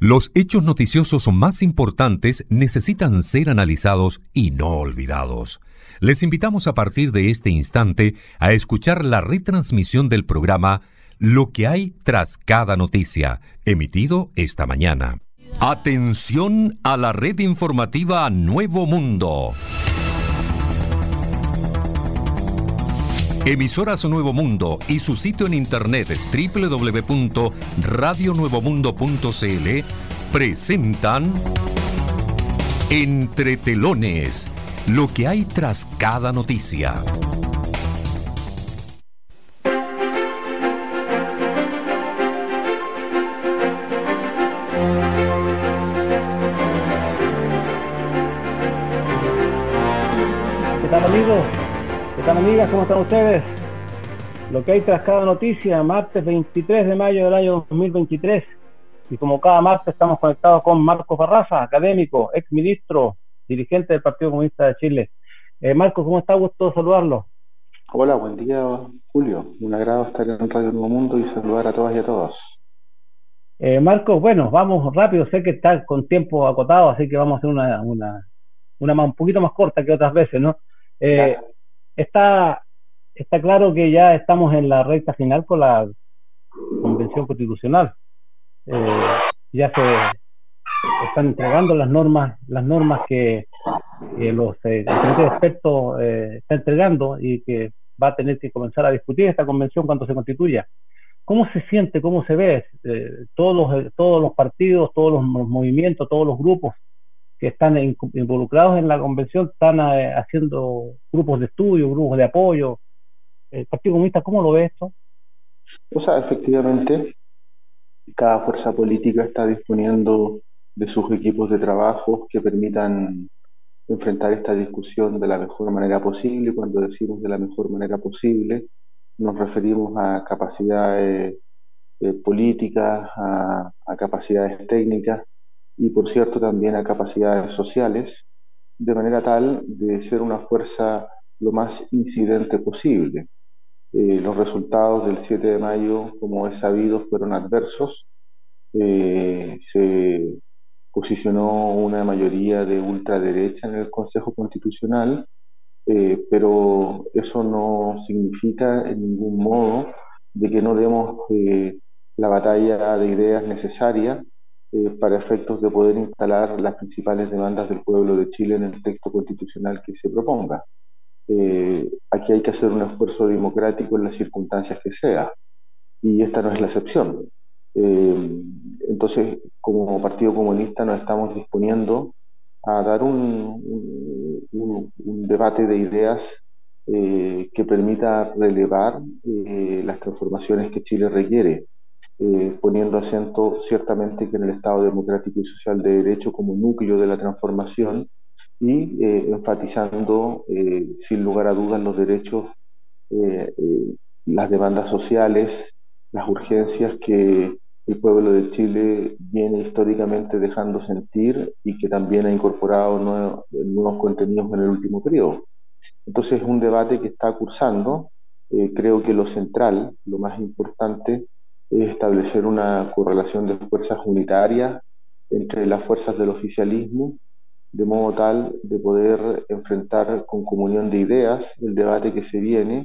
Los hechos noticiosos más importantes necesitan ser analizados y no olvidados. Les invitamos a partir de este instante a escuchar la retransmisión del programa Lo que hay tras cada noticia, emitido esta mañana. Atención a la red informativa Nuevo Mundo. Emisoras Nuevo Mundo y su sitio en internet www.radionuevomundo.cl presentan Entre Telones, lo que hay tras cada noticia. ¿Qué tal, amigos? ¿Qué tal, amigas? ¿Cómo están ustedes? Lo que hay tras cada noticia, martes 23 de mayo del año 2023. Y como cada martes estamos conectados con Marcos Barraza, académico, exministro, dirigente del Partido Comunista de Chile. Marcos, ¿cómo está? Gusto saludarlo. Hola, buen día, Julio. Un agrado estar en Radio Nuevo Mundo y saludar a todas y a todos. Marcos, bueno, vamos rápido. Sé que está con tiempo acotado, así que vamos a hacer una un poquito más corta que otras veces, ¿no? Está claro que ya estamos en la recta final con la Convención Constitucional. Ya se están entregando las normas que los comités de expertos está entregando y que va a tener que comenzar a discutir esta convención cuando se constituya. ¿Cómo se siente, cómo se ve todos los partidos, todos los movimientos, todos los grupos que están involucrados en la convención están haciendo grupos de estudio, grupos de apoyo? ¿El Partido Comunista cómo lo ve esto? O sea, efectivamente, cada fuerza política está disponiendo de sus equipos de trabajo que permitan enfrentar esta discusión de la mejor manera posible. Cuando decimos de la mejor manera posible, nos referimos a capacidades políticas, a capacidades técnicas y, por cierto, también a capacidades sociales, de manera tal de ser una fuerza lo más incidente posible. Los resultados del 7 de mayo, como es sabido, fueron adversos. Se posicionó una mayoría de ultraderecha en el Consejo Constitucional, pero eso no significa en ningún modo de que no demos la batalla de ideas necesaria para efectos de poder instalar las principales demandas del pueblo de Chile en el texto constitucional que se proponga. Aquí hay que hacer un esfuerzo democrático en las circunstancias que sea, y esta no es la excepción. Entonces, como Partido Comunista nos estamos disponiendo a dar un debate de ideas que permita relevar las transformaciones que Chile requiere, poniendo acento ciertamente que en el Estado democrático y social de derecho como núcleo de la transformación y enfatizando sin lugar a dudas los derechos, las demandas sociales, las urgencias que el pueblo de Chile viene históricamente dejando sentir y que también ha incorporado nuevos contenidos en el último periodo. Entonces es un debate que está cursando. Creo que lo central, lo más importante, es establecer una correlación de fuerzas unitarias entre las fuerzas del oficialismo, de modo tal de poder enfrentar con comunión de ideas el debate que se viene,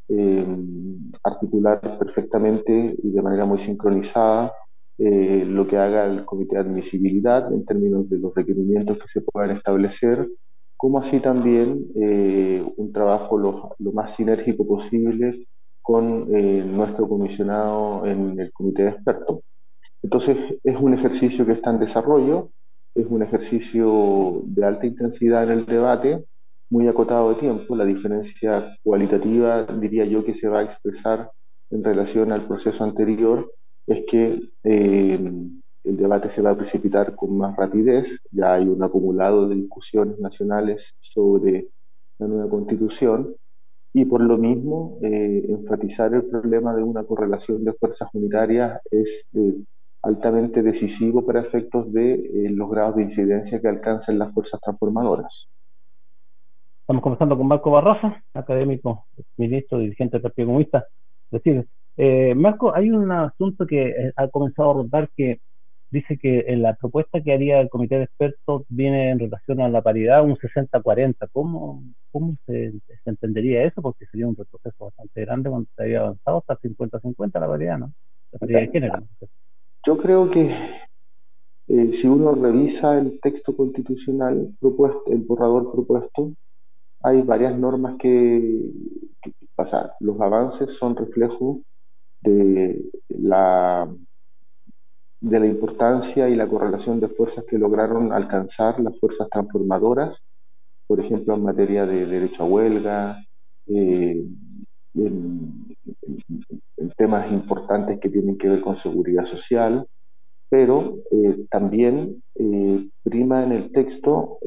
articular perfectamente y de manera muy sincronizada lo que haga el Comité de Admisibilidad en términos de los requerimientos que se puedan establecer, como así también un trabajo lo más sinérgico posible con nuestro comisionado en el Comité de Expertos. Entonces es un ejercicio que está en desarrollo, es un ejercicio de alta intensidad en el debate, muy acotado de tiempo. La diferencia cualitativa, diría yo, que se va a expresar en relación al proceso anterior es que el debate se va a precipitar con más rapidez. Ya hay un acumulado de discusiones nacionales sobre la nueva constitución y por lo mismo enfatizar el problema de una correlación de fuerzas unitarias es altamente decisivo para efectos de los grados de incidencia que alcanzan las fuerzas transformadoras. Estamos conversando con Marco Barraza, académico, ministro, dirigente del Partido Comunista de Chile. Marco, hay un asunto que ha comenzado a rondar que dice que en la propuesta que haría el comité de expertos viene en relación a la paridad un 60-40. ¿Cómo se entendería eso? Porque sería un retroceso bastante grande cuando se había avanzado hasta 50-50 la paridad, ¿no? La paridad de género, ¿no? Yo creo que si uno revisa el texto constitucional propuesto, el borrador propuesto, hay varias normas o sea, los avances son reflejo de la, de la importancia y la correlación de fuerzas que lograron alcanzar las fuerzas transformadoras, por ejemplo, en materia de derecho a huelga, eh, en, en temas importantes que tienen que ver con seguridad social, pero también prima en el texto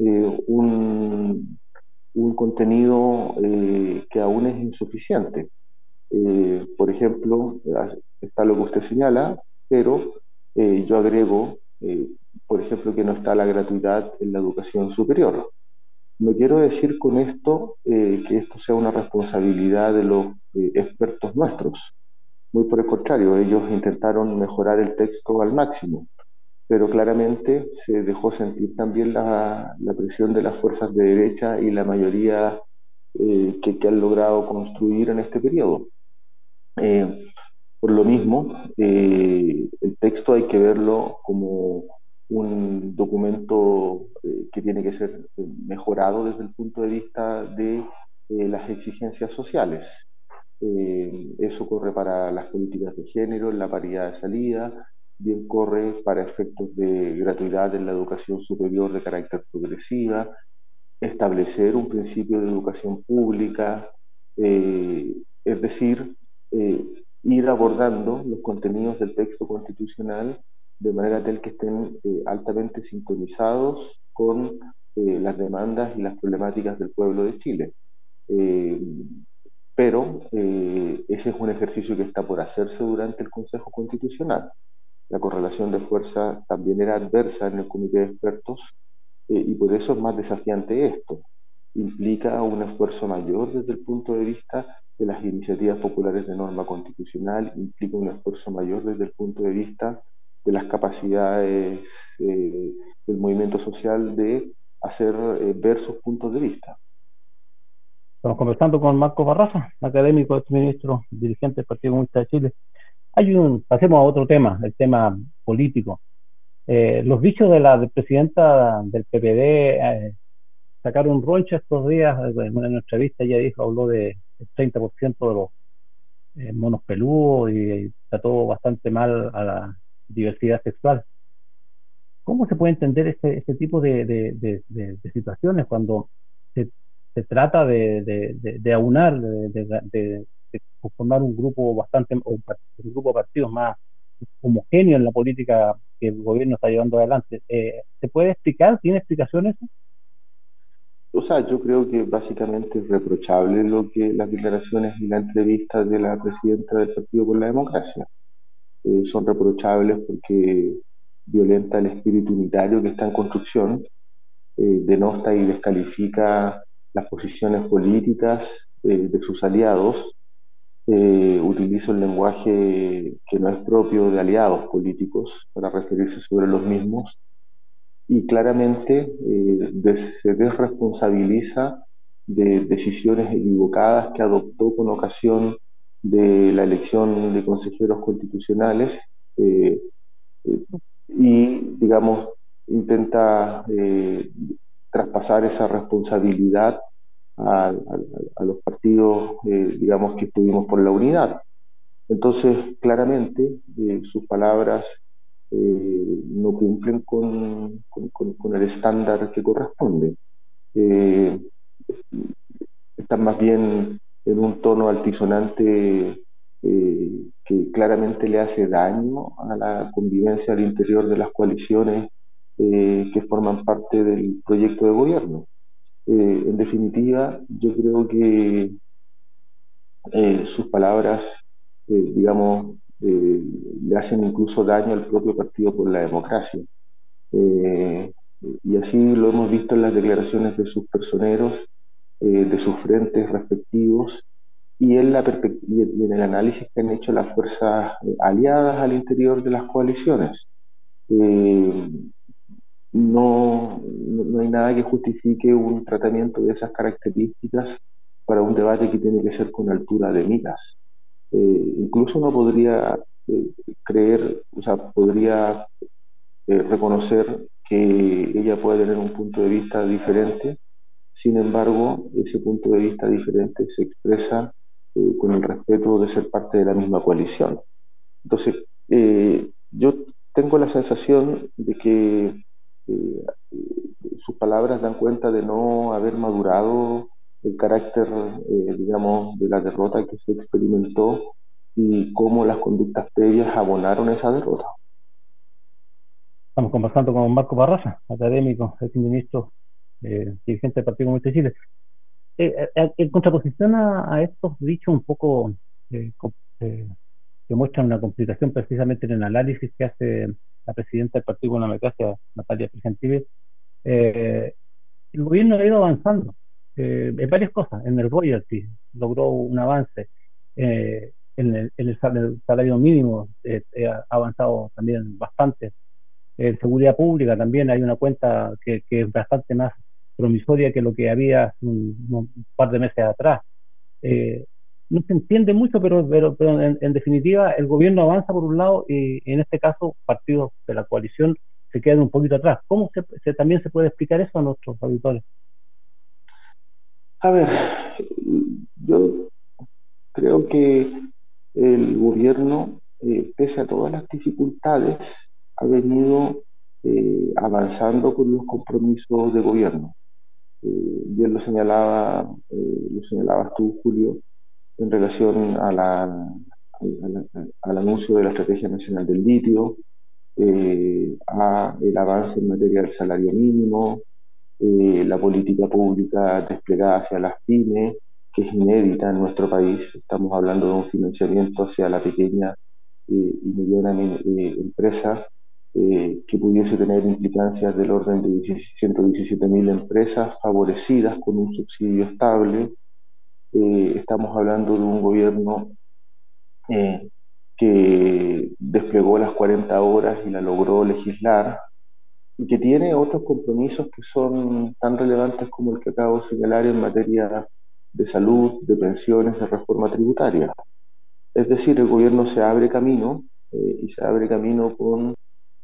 un contenido que aún es insuficiente. Por ejemplo, está lo que usted señala, pero yo agrego, por ejemplo, que no está la gratuidad en la educación superior. No quiero decir con esto que esto sea una responsabilidad de los expertos nuestros. Muy por el contrario, ellos intentaron mejorar el texto al máximo, pero claramente se dejó sentir también la presión de las fuerzas de derecha y la mayoría que han logrado construir en este periodo. Eh, por lo mismo, el texto hay que verlo como un documento que tiene que ser mejorado desde el punto de vista de las exigencias sociales. Eso corre para las políticas de género, la paridad de salida, bien corre para efectos de gratuidad en la educación superior de carácter progresiva, establecer un principio de educación pública, es decir, eh, ir abordando los contenidos del texto constitucional de manera tal que estén altamente sintonizados con las demandas y las problemáticas del pueblo de Chile. Eh, pero ese es un ejercicio que está por hacerse durante el Consejo Constitucional. La correlación de fuerza también era adversa en el comité de expertos y por eso es más desafiante esto. Implica un esfuerzo mayor desde el punto de vista de las iniciativas populares de norma constitucional, implica un esfuerzo mayor desde el punto de vista de las capacidades del movimiento social de hacer ver sus puntos de vista. Estamos conversando con Marco Barraza, académico, exministro, dirigente del Partido Comunista de Chile. Pasemos a otro tema, el tema político. Los dichos de la presidenta del PPD sacaron un roncha estos días. En una entrevista ella habló del 30% de los monos peludos y trató bastante mal a la diversidad sexual. ¿Cómo se puede entender este tipo de situaciones cuando se, se trata de aunar, de conformar un grupo un grupo de partidos más homogéneo en la política que el gobierno está llevando adelante? ¿Se puede explicar? ¿Tiene explicación eso? O sea, yo creo que básicamente es reprochable lo que las declaraciones y la entrevista de la presidenta del Partido por la Democracia. Son reprochables porque violenta el espíritu unitario que está en construcción, denosta y descalifica las posiciones políticas de sus aliados, utiliza un lenguaje que no es propio de aliados políticos para referirse sobre los mismos y claramente se desresponsabiliza de decisiones equivocadas que adoptó con ocasión de la elección de consejeros constitucionales eh, y, digamos, intenta traspasar esa responsabilidad a los partidos, digamos, que estuvimos por la unidad. Entonces, claramente, sus palabras no cumplen con el estándar que corresponde. Eh, Están más bien en un tono altisonante que claramente le hace daño a la convivencia al interior de las coaliciones que forman parte del proyecto de gobierno. En definitiva, yo creo que sus palabras, digamos, le hacen incluso daño al propio Partido por la Democracia. Eh, y así lo hemos visto en las declaraciones de sus personeros, de sus frentes respectivos y en el análisis que han hecho las fuerzas aliadas al interior de las coaliciones. Eh, no hay nada que justifique un tratamiento de esas características para un debate que tiene que ser con altura de miras. Incluso uno podría creer, o sea, podría reconocer que ella puede tener un punto de vista diferente. Sin embargo, ese punto de vista diferente se expresa con el respeto de ser parte de la misma coalición. Entonces, yo tengo la sensación de que sus palabras dan cuenta de no haber madurado el carácter, digamos, de la derrota que se experimentó y cómo las conductas previas abonaron esa derrota. Estamos conversando con Marco Barraza, académico, exministro, dirigente del Partido Comunista de Chile. En contraposición a estos dichos un poco eh, co- eh, que muestran una complicación precisamente en el análisis que hace la presidenta del Partido por la Democracia, Natalia Pichentile, eh, el gobierno ha ido avanzando en varias cosas. En el royalty logró un avance, en el salario mínimo ha avanzado también bastante. En seguridad pública también hay una cuenta que es bastante más promisoria que lo que había hace un par de meses atrás. Eh, no se entiende mucho, pero en definitiva el gobierno avanza por un lado y en este caso partidos de la coalición se quedan un poquito atrás. ¿Cómo también se puede explicar eso a nuestros auditores? A ver, yo creo que el gobierno, pese a todas las dificultades, ha venido avanzando con los compromisos de gobierno. Bien lo señalabas tú, Julio, en relación al anuncio de la Estrategia Nacional del Litio, a el avance en materia del salario mínimo, la política pública desplegada hacia las pymes, que es inédita en nuestro país. Estamos hablando de un financiamiento hacia la pequeña y mediana empresa que pudiese tener implicancias del orden de 117.000 empresas favorecidas con un subsidio estable. Estamos hablando de un gobierno eh, que desplegó las 40 horas y la logró legislar y que tiene otros compromisos que son tan relevantes como el que acabo de señalar en materia de salud, de pensiones, de reforma tributaria. Es decir, el gobierno se abre camino y se abre camino con...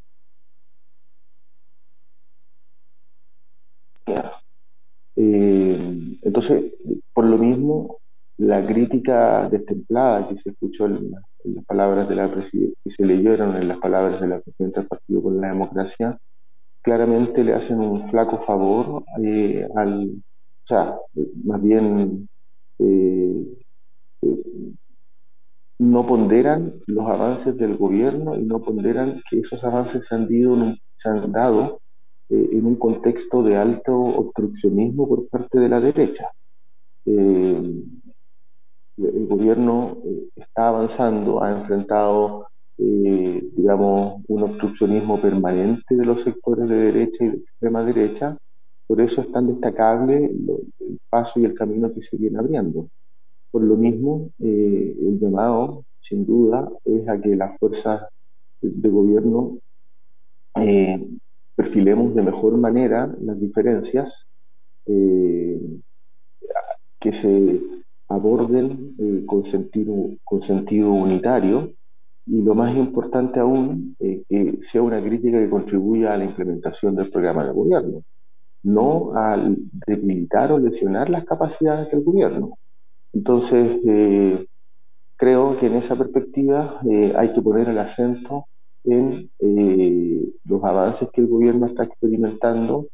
Entonces, por lo mismo, la crítica destemplada que se escuchó en las palabras de la presidenta, que se leyeron en las palabras de la presidenta del Partido por la Democracia, claramente le hacen un flaco favor o sea, más bien eh, eh, no ponderan los avances del gobierno y no ponderan que esos avances se han dado en un contexto de alto obstruccionismo por parte de la derecha. Eh, el gobierno está avanzando, ha enfrentado, digamos, un obstruccionismo permanente de los sectores de derecha y de extrema derecha, por eso es tan destacable el paso y el camino que se viene abriendo. Por lo mismo, el llamado, sin duda, es a que las fuerzas de gobierno eh, perfilemos de mejor manera las diferencias, eh, que se aborden con sentido unitario y lo más importante aún, que sea una crítica que contribuya a la implementación del programa de gobierno, no al debilitar o lesionar las capacidades del gobierno. Entonces, creo que en esa perspectiva hay que poner el acento en los avances que el gobierno está experimentando,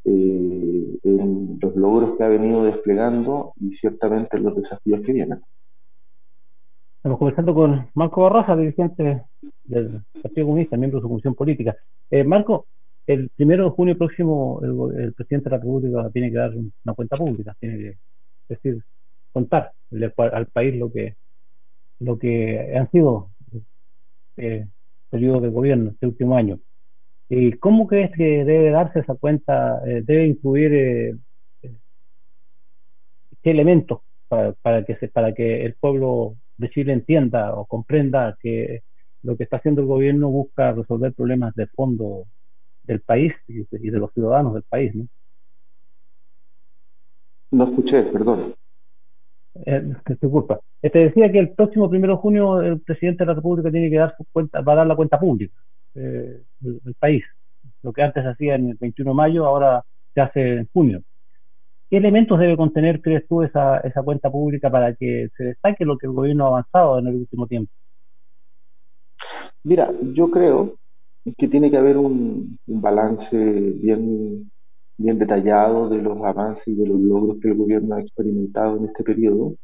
en los logros que ha venido desplegando y ciertamente en los desafíos que vienen. Estamos conversando con Marco Barraza, dirigente del Partido Comunista, miembro de su comisión política. Marco, el 1 de junio próximo el presidente de la República tiene que dar una cuenta pública, tiene que decir, contar al país lo que han sido periodos de gobierno este último año. ¿Cómo crees que debe darse esa cuenta? ¿Debe incluir qué elementos para que el pueblo de Chile entienda o comprenda que lo que está haciendo el gobierno busca resolver problemas de fondo del país y de los ciudadanos del país, ¿no? No escuché, perdón. Disculpa. Te decía que el próximo 1 de junio el presidente de la República tiene que dar su cuenta, va a dar la cuenta pública del país. Lo que antes se hacía en el 21 de mayo, ahora se hace en junio. ¿Qué elementos debe contener, crees tú, esa cuenta pública para que se destaque lo que el gobierno ha avanzado en el último tiempo? Mira, yo creo que tiene que haber un balance bien detallado de los avances y de los logros que el gobierno ha experimentado en este periodo.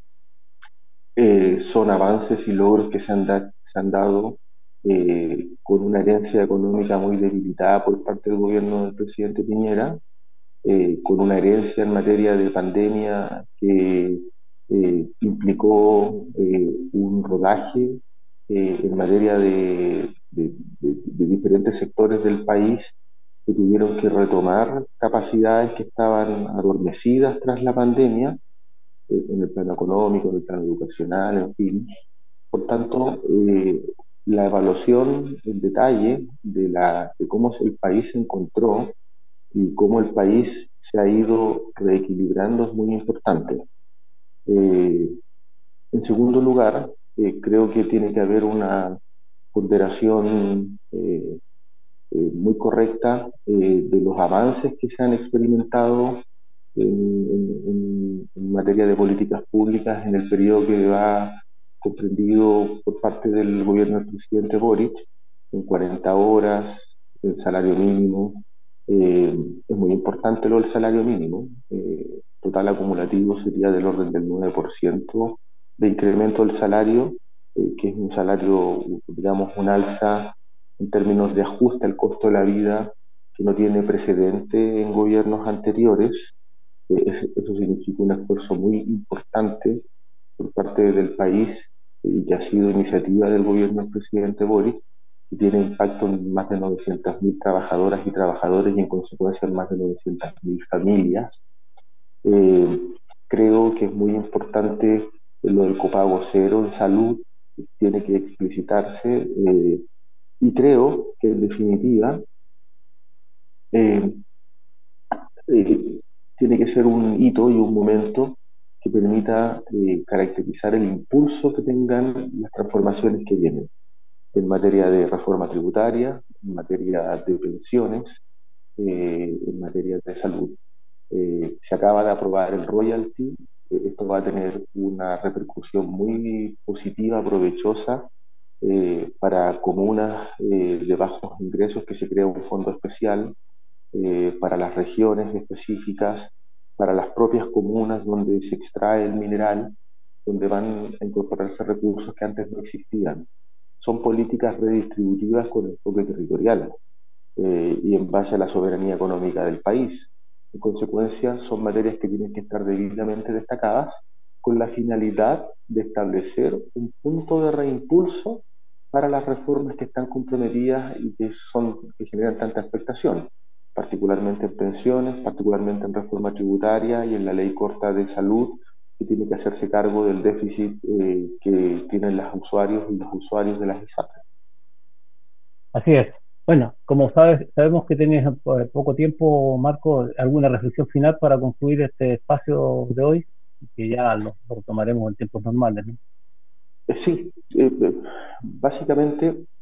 Son avances y logros que se han dado con una herencia económica muy debilitada por parte del gobierno del presidente Piñera, con una herencia en materia de pandemia que implicó un rodaje en materia de diferentes sectores del país que tuvieron que retomar capacidades que estaban adormecidas tras la pandemia, en el plano económico, en el plano educacional, en fin. Por tanto, la evaluación en detalle de cómo el país se encontró y cómo el país se ha ido reequilibrando es muy importante. Eh, en segundo lugar, creo que tiene que haber una ponderación muy correcta de los avances que se han experimentado en materia de políticas públicas en el periodo que va comprendido por parte del gobierno del presidente Boric, en 40 horas, el salario mínimo. Es muy importante lo del salario mínimo. Total acumulativo sería del orden del 9% de incremento del salario, que es un salario, digamos, un alza en términos de ajuste al costo de la vida que no tiene precedente en gobiernos anteriores. Eso significa un esfuerzo muy importante por parte del país y que ha sido iniciativa del gobierno del presidente Boric, que tiene impacto en más de 900.000 trabajadoras y trabajadores y en consecuencia en más de 900.000 familias. Eh, Creo que es muy importante lo del copago cero en salud, tiene que explicitarse y creo que en definitiva eh, eh, tiene que ser un hito y un momento que permita caracterizar el impulso que tengan las transformaciones que vienen en materia de reforma tributaria, en materia de pensiones, en materia de salud. Se acaba de aprobar el royalty, esto va a tener una repercusión muy positiva, provechosa para comunas de bajos ingresos, que se crea un fondo especial para las regiones específicas, para las propias comunas donde se extrae el mineral, donde van a incorporarse recursos que antes no existían. Son políticas redistributivas con enfoque territorial y en base a la soberanía económica del país. En consecuencia, son materias que tienen que estar debidamente destacadas con la finalidad de establecer un punto de reimpulso para las reformas que están comprometidas y que generan tanta expectación, particularmente en pensiones, particularmente en reforma tributaria y en la ley corta de salud, que tiene que hacerse cargo del déficit que tienen los usuarios y los usuarios de las ISAPRES. Así es. Bueno, como sabes, sabemos que tienes poco tiempo, Marco, ¿alguna reflexión final para concluir este espacio de hoy? Que ya lo retomaremos en tiempos normales, ¿no? Sí, básicamente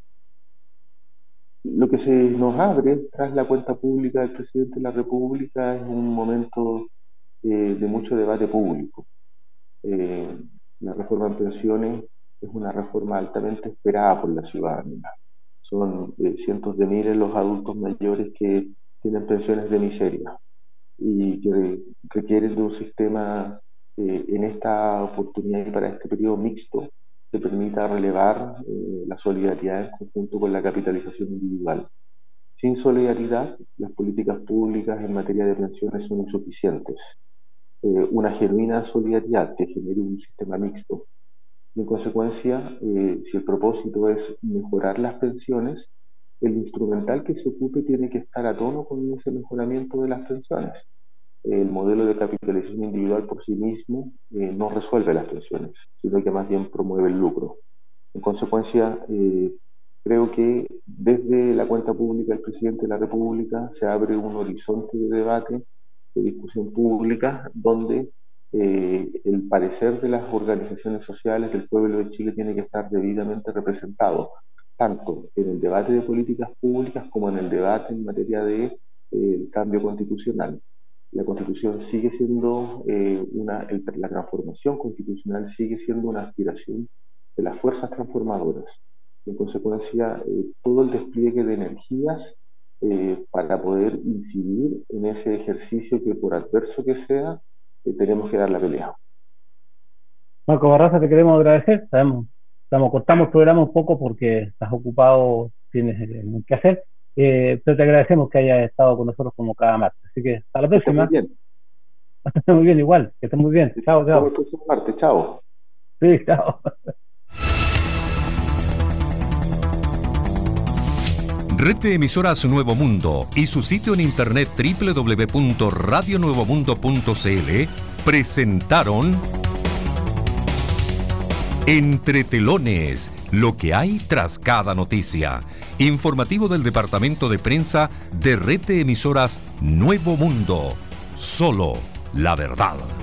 lo que se nos abre tras la cuenta pública del presidente de la República es un momento de mucho debate público. Eh, la reforma en pensiones es una reforma altamente esperada por la ciudadanía. Son cientos de miles los adultos mayores que tienen pensiones de miseria y que requieren de un sistema en esta oportunidad y para este periodo mixto que permita relevar la solidaridad en conjunto con la capitalización individual. Sin solidaridad, las políticas públicas en materia de pensiones son insuficientes. Una genuina solidaridad que genere un sistema mixto. Y en consecuencia, si el propósito es mejorar las pensiones, el instrumental que se ocupe tiene que estar a tono con ese mejoramiento de las pensiones. El modelo de capitalización individual por sí mismo no resuelve las pensiones, sino que más bien promueve el lucro. En consecuencia, creo que desde la cuenta pública del presidente de la República se abre un horizonte de debate, de discusión pública, donde el parecer de las organizaciones sociales del pueblo de Chile tiene que estar debidamente representado, tanto en el debate de políticas públicas como en el debate en materia de cambio constitucional. La Constitución sigue siendo la transformación constitucional sigue siendo una aspiración de las fuerzas transformadoras. En consecuencia, todo el despliegue de energías para poder incidir en ese ejercicio que, por adverso que sea, tenemos que dar la pelea. Marco Barraza, te queremos agradecer. Cortamos el programa un poco porque estás ocupado, tienes mucho que hacer, pero te agradecemos que hayas estado con nosotros como cada martes. Así que hasta la próxima. Que estés muy bien. Muy bien, igual. Que estés muy bien. Chao, chao. Hasta la próxima martes. Chao. Sí, chao. Red de Emisoras Nuevo Mundo y su sitio en internet www.radionuevomundo.cl presentaron Entre Telones, lo que hay tras cada noticia. Informativo del Departamento de Prensa de Red de Emisoras Nuevo Mundo. Solo la verdad.